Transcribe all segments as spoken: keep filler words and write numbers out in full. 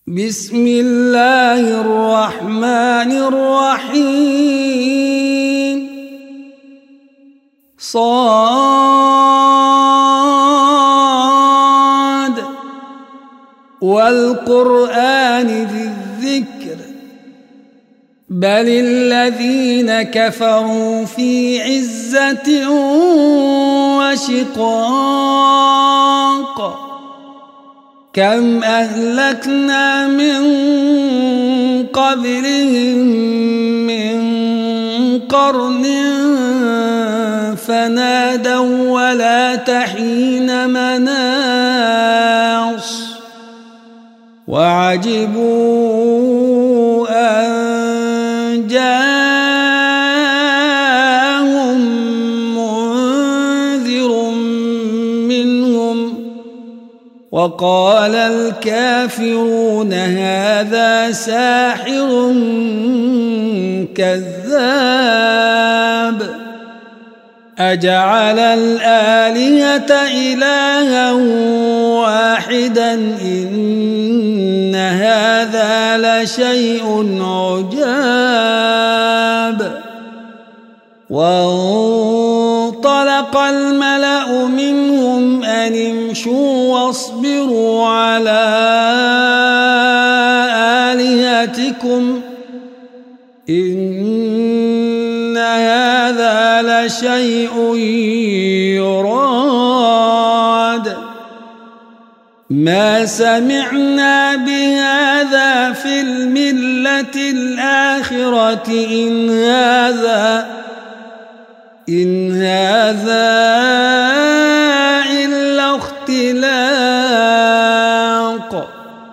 بسم الله الرحمن الرحيم صاد والقرآن ذي الذكر بل الذين كفروا في عزة وشقاق كم أهلكنا من قبلهم من قرن فنادوا ولا تحين مناص وعجبوا أن جاءهم منذر منهم وقال الكافرون هذا ساحر كذاب أجعل الآلهة إلها واحدا إن هذا لشيء عجاب وانطلق الملأ منهم أن امشوا واصبروا على آلهتكم إن هذا لشيء يراد ما سمعنا بهذا في الملة الآخرة إن هذا إن هذا إلا اختلاق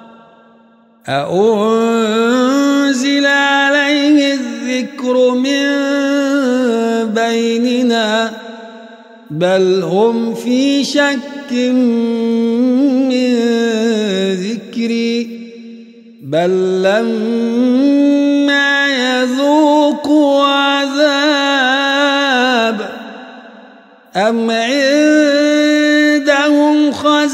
أأنزل عليه الذكر من بيننا بل هم في شك من ذكري بل لما يذوقوا عذاب أم عندهم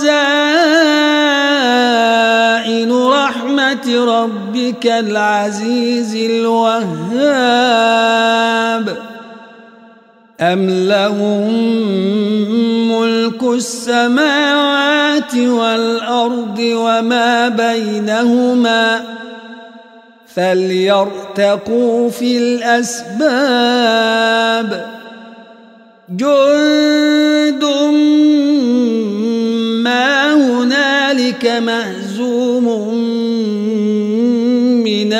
خزائن رحمة ربك العزيز الوهاب أم لهم ملك السماوات والأرض وما بينهما فليرتقوا في الأسباب جند ما هنالك مهزوم من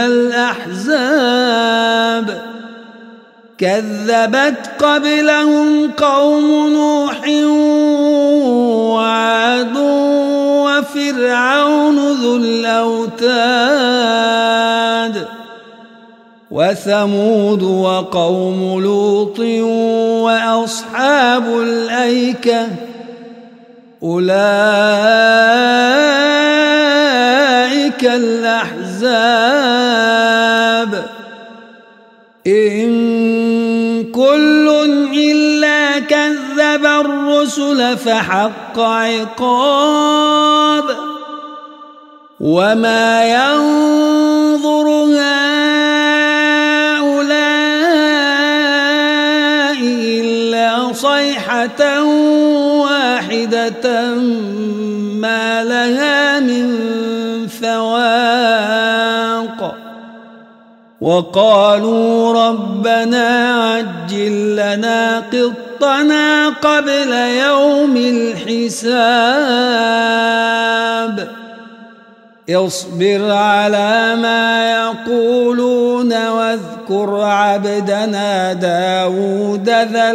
الأحزاب كذبت قبلهم قوم نوح وعاد وفرعون ذو الأوتاد وثمود وقوم لوط وأصحاب الأيكة أولئك الأحزاب إن كل إلا كذب الرسل فحق عقاب وما ينظر هؤلاء إلا صيحة واحدة ما لها من فواق وقالوا ربنا عجل لنا قطنا قبل يوم الحساب اصبر على ما يقولون واذكر عبدنا داود ذا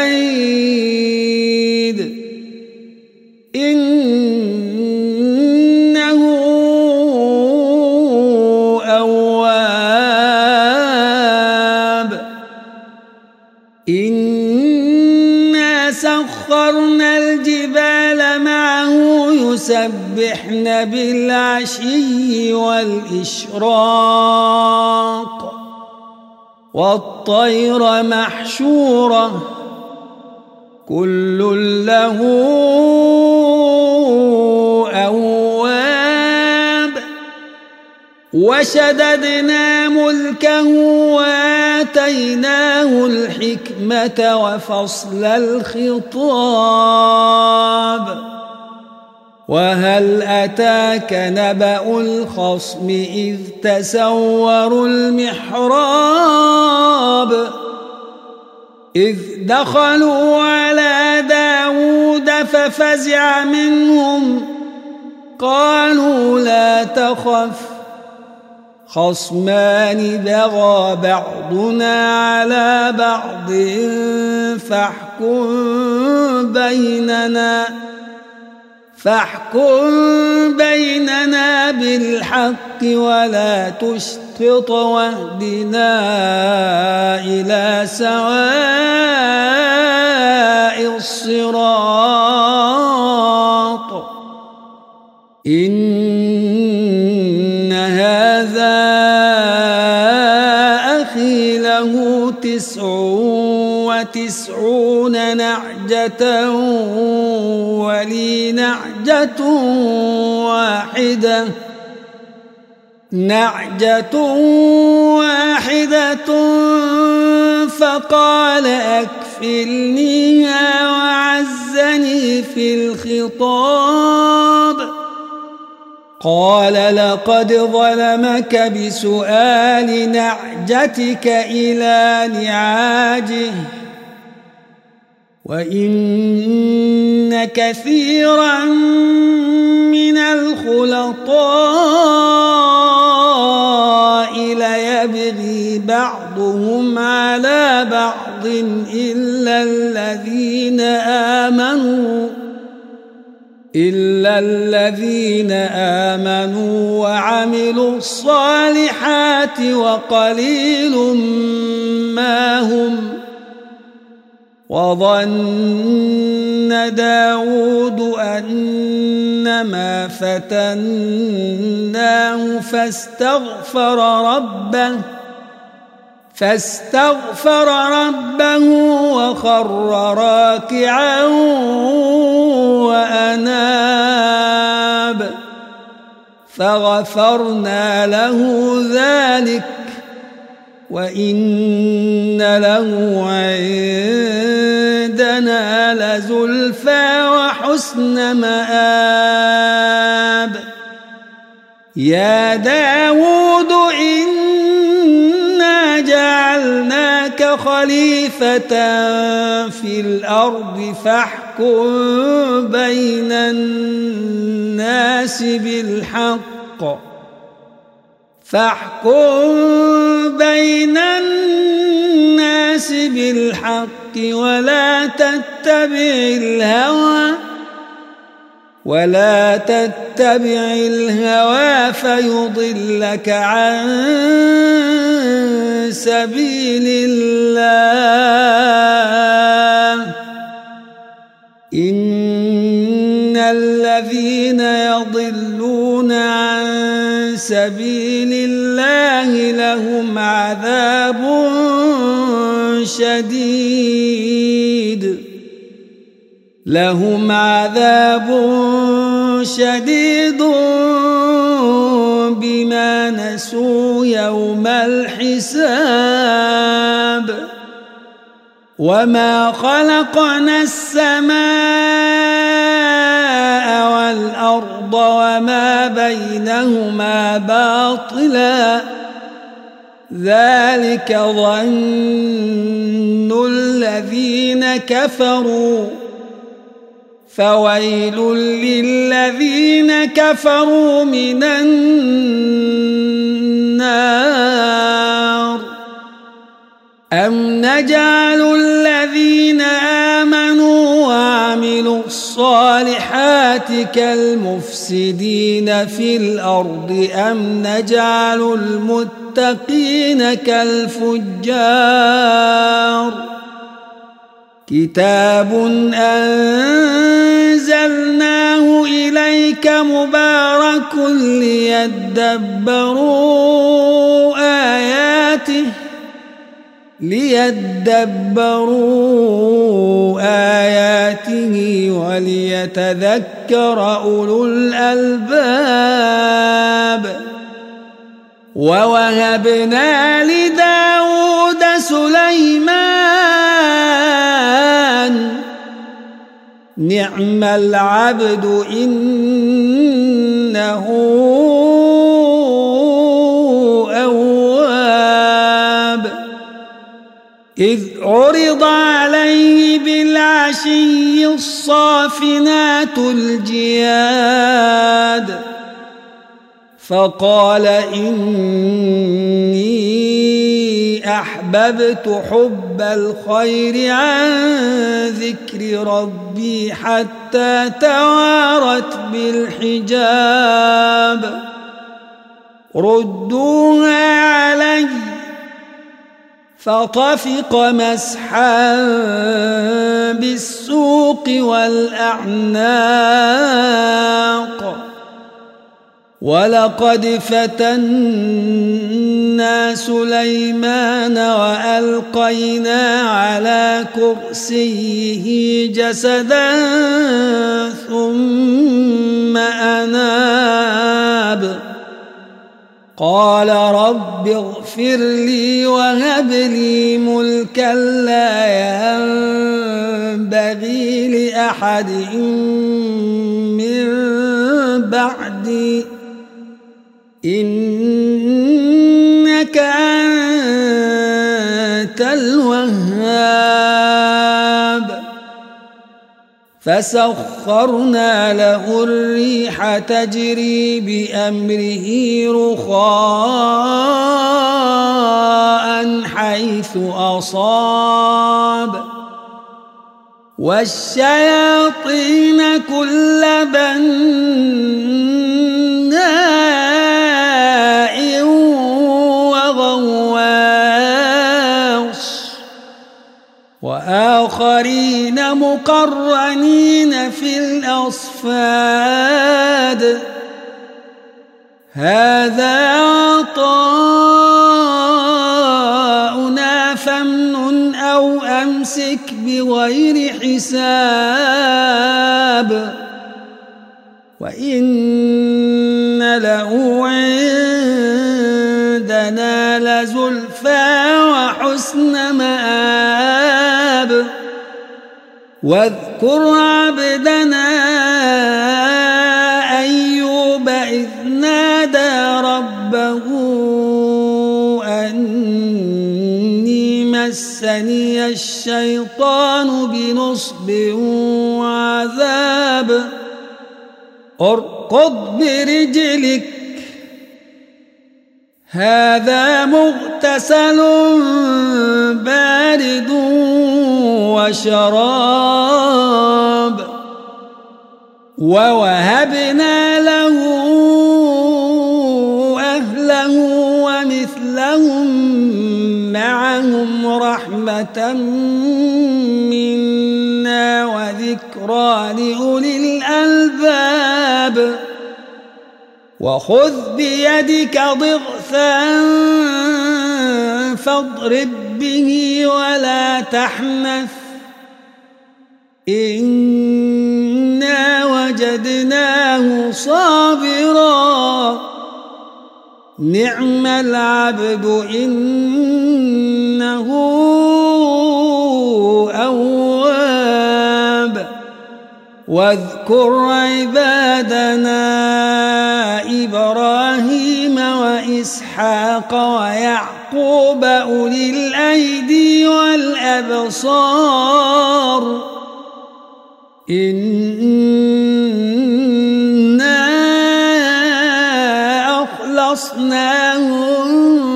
الأيد إنه أواب إنا سخرنا الجبال معه يسبحن بالعشي والإشراق والطير محشورة كل له أواب وشددنا ملكه وآتيناه الحكمة وفصل الخطاب وهل أتاك نبأ الخصم إذ تسوروا المحراب إذ دخلوا على داود ففزع منهم قالوا لا تخف خصمان بغى بعضنا على بعض فاحكم بيننا فاحكم بيننا بالحق ولا تشطط واهدنا إلى سواء الصراط إن هذا أخي له تسع وتسعون نعجة ولي نعجة واحدة نعجة واحدة فقال أكفلنيها وعزني في الخطاب قال لقد ظلمك بسؤال نعجتك إلى نعاجه وإن كثيرا من الخلطاء ليبغي بعضهم على بعض إلا الذين آمنوا إلا الذين آمنوا وعملوا الصالحات وقليل ما هم وظن داود أنما فتناه فاستغفر ربه فاستغفر ربه وخر راكعا وأناب فغفرنا له ذلك وإن له عندنا لزلفى وحسن مآب يا داود إنا جعلناك خليفة في الأرض فاحكم بين الناس بالحق فاحكم بين الناس بالحق ولا تتبع الهوى ولا تتبع الهوى فيضلك عن سبيل الله إن الذين يضلون عن سبيل الله لهم عذاب شديد لهم عذاب شديد بما نسوا يوم الحساب وما خلقنا السماء والأرض وما بينهما باطلا ذلك ظن الذين كفروا فويل للذين كفروا من النار أم نجعل الذين آمنوا وعملوا الصالحات كالمفسدين في الأرض أم نجعل المتقين كالفجار كتاب أنزلناه إليك مبارك ليدبروا آياته ليدبروا آياته وليتذكر أولو الألباب ووهبنا لداود سليمان نعم العبد إنه أواب إذ عرض عليه بالعشي الصافنات الجياد فقال إني أحببت حب الخير عن ذكر ربي حتى توارت بالحجاب ردوها علي فطفق مسحا بالسوق والأعناق ولقد فتنا سليمان وألقينا على كرسيه جسدا ثم أناب قال رب اغفر لي وهب لي ملكا لا ينبغي لأحد من بعدي إنك أنت الوهاب فسخرنا له الريح تجري بأمره رخاء حيث أصاب والشياطين كل بناء وغواص وآخرين مقرنين في الأصفاد هذا عطاؤنا فامنن أو أمسك بغير حساب وإن له عندنا لزلفى وحسن مآب واذكر عبدنا أيوب إذ نادى ربه أني مسني الشيطان بنصب وعذاب اركض برجلك هذا مغتسل بارد وشراب ووهبنا له أهله ومثلهم معهم رحمة منا وذكرى لأولي الألباب وخذ بيدك ضغثا فاضرب به ولا تحنث إنا وجدناه صابرا نعم العبد إنه أواب واذكر عبادنا إبراهيم وإسحاق ويعقوب أولي الأيدي والأبصار إنا أخلصناهم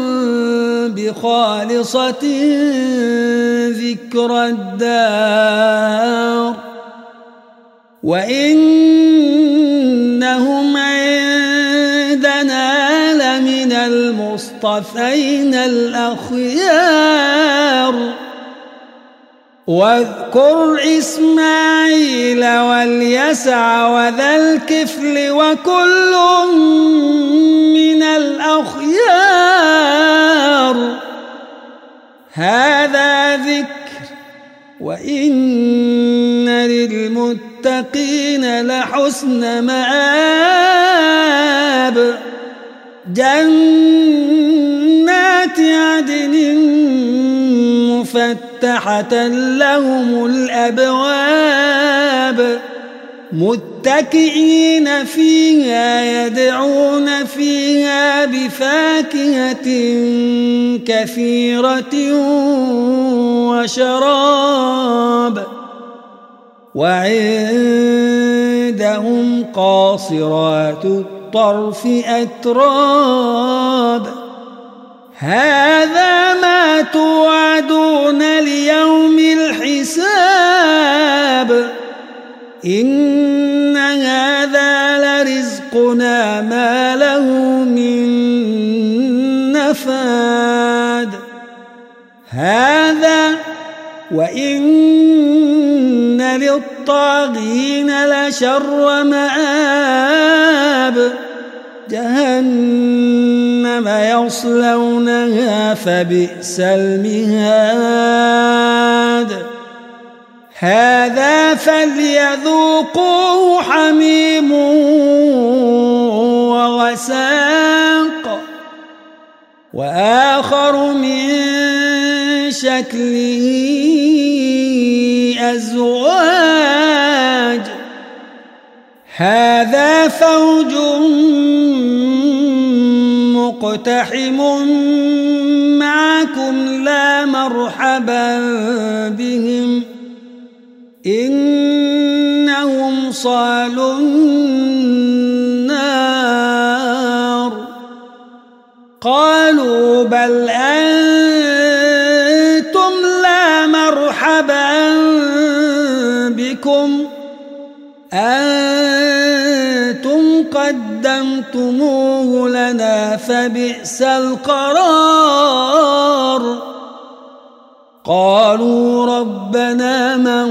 بخالصة ذكر الدار وإنهم عندنا لمن المصطفين الأخيار واذكر إسماعيل واليسع وذا الكفل وكل من الأخيار هذا ذكر وإن للمتقين لحسن مآب جنة عدن مفتحة لهم الأبواب متكئين فيها يدعون فيها بفاكهة كثيرة وشراب وعندهم قاصرات الطرف أتراب هذا ما توعدون ليوم الحساب إن هذا لرزقنا ما له من نفاد هذا وإن للطاغين لشر مآب جهنم يصلونها فبئس المهاد هذا فليذوقوه حميم وغساق وآخر من شكله أزواج هذا فوج مقتحم معكم لا مرحبا بهم إنهم صالوا النار قالوا بل أنتم لا مرحبا بكم أنتم قدمتموه لنا فبئس القرار قالوا ربنا من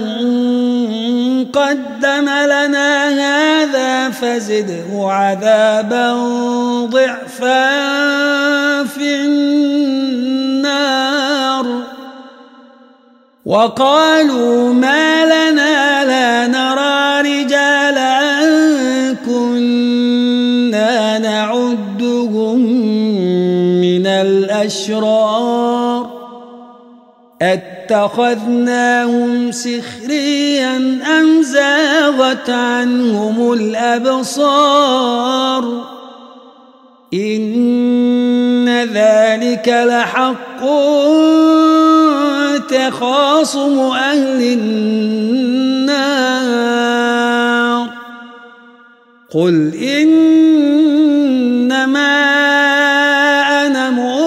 قدم لنا هذا فزده عذابا ضعفا في النار وقالوا ما لنا لا نرى رجالا كنا نعدهم من الأشرار اتخذناهم سخريا أم زاغت عنهم الأبصار إن ذلك لحق تخاصم أهل النار قل إنما أنا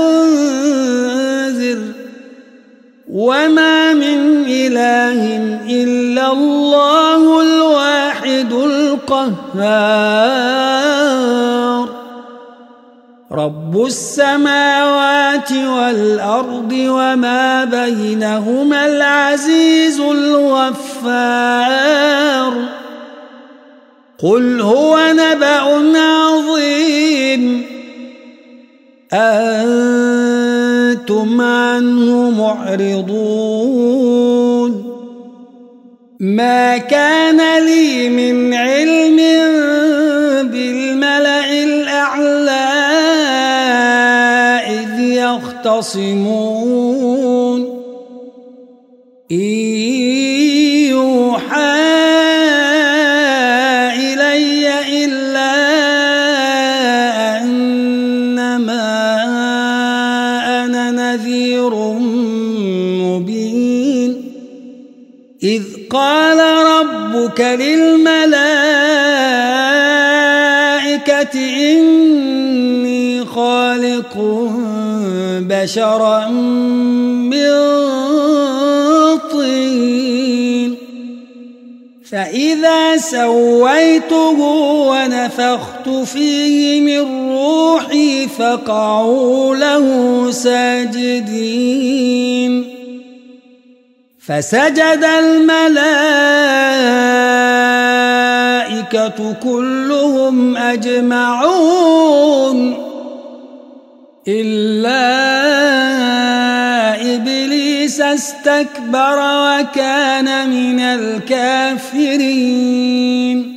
منذر وما من إله إلا الله الواحد القهار رب السماوات والأرض وما بينهما العزيز الغفار قل هو نبأ عظيم أنتم عنه معرضون ما كان لي من علم بالملأ الأعلى إذ يختصمون إن يوحى إلي إلا أنما أنا نذير مبين إذ قال ربك للملائكة إني خالق بشرا من طين فإذا سويته ونفخت فيه من روحي فقعوا له ساجدين فسجد الملائكة كلهم أجمعون إلا إبليس استكبر وكان من الكافرين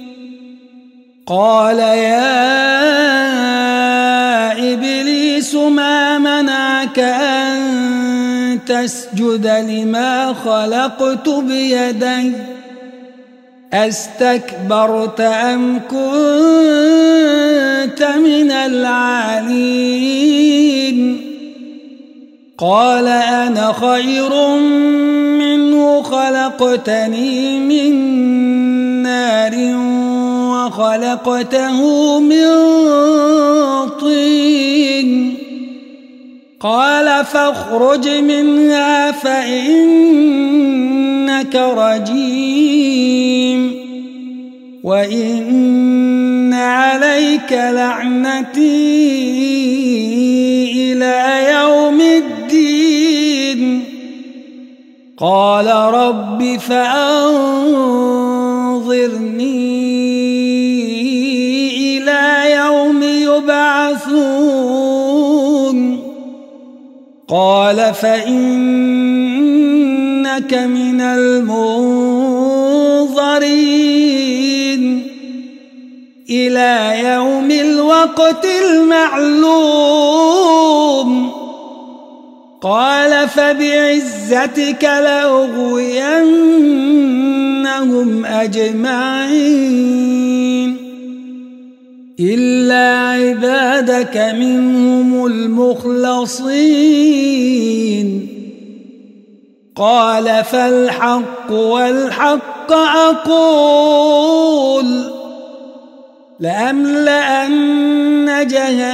قال يا إبليس ما منعك لك أن تسجد لما خلقت بيدي أستكبرت أم كنت من العالين قال أنا خير منه خلقتني من نار وخلقته من طين قال فاخرج منها فإنك رجيم وإن عليك لعنتي إلى يوم الدين قال رب فأنظرني إلى يوم يبعثون قال فإنك من المنظرين إلى يوم الوقت المعلوم قال فبعزتك لأغوينهم أجمعين إلا عبادك منهم المخلصين قال فالحق والحق أقول لأملأن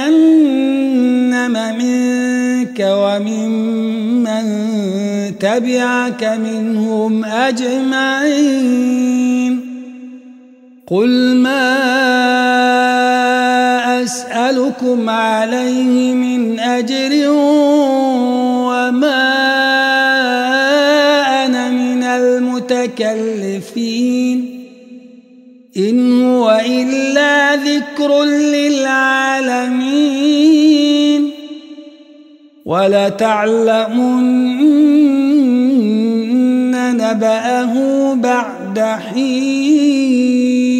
جهنم منك وممن تبعك منهم أجمعين قل ما أسألكم عليه من أجر وما أنا من المتكلفين إن هو إلا ذكر للعالمين ولتعلمن نبأه بعد حين